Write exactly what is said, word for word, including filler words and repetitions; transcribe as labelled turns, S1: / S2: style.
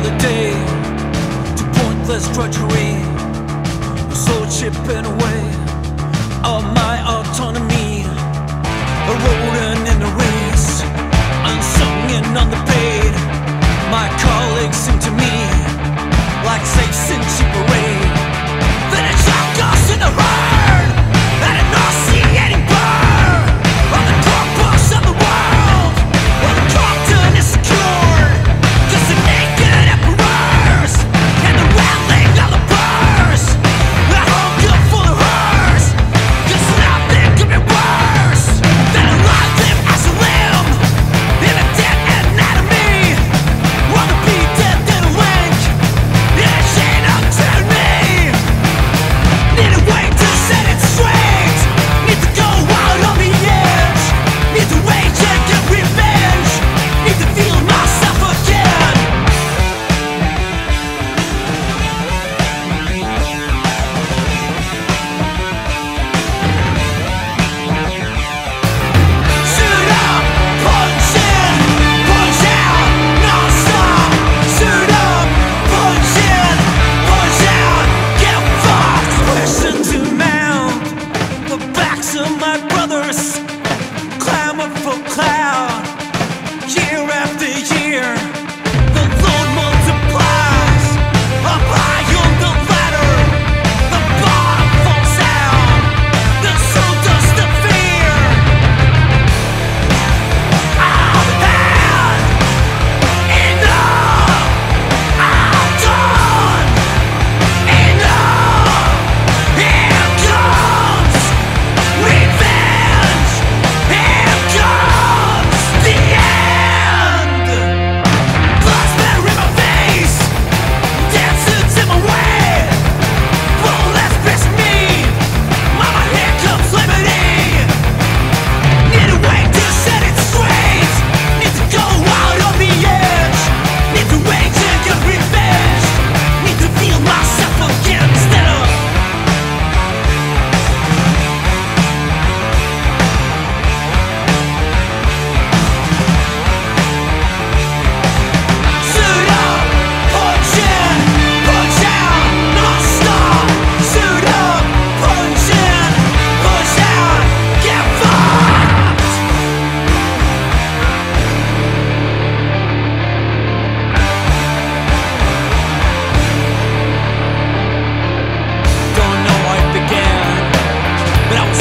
S1: another day to pointless drudgery, slow chipping away of my autonomy, a rodent in the race, unsung and underpaid. My colleagues seem to me like safe in cheap parade. Then it shot us in the herd, and it nauseating burn on the corpus of the world, where the content is secured. Just the naked emperors and the rattling of the purse. The hunger for the hearse, 'cause nothing could be worse than a live limb as a limb in a dead anatomy. Rather be dead than a link in a chain of tyranny. Need a way to set it straight. Need to go out on the edge. Need to rage and get revenge. Need to feel myself again. Suit up, punch in, punch out, non-stop. Suit up, punch in, punch out, get fucked. Listen to mount the backs of my brothers, clamor for cloud. Year after year, the load multiplies. Up high on the ladder, the bottom falls out. The soul does the fear. I've had enough. I've done enough. Here comes revenge. Here comes the end. Blood splatter in my face, dancing in my way. Well, that's pissed me. Mama, here comes liberty. Need a way to set it straight. Need to go out on the edge. Need to rage and get revenge. Need to feel myself again instead of suit up, punch in, punch out, non-stop. Suit up, punch in, punch out, get fucked. Don't know how it began, but I was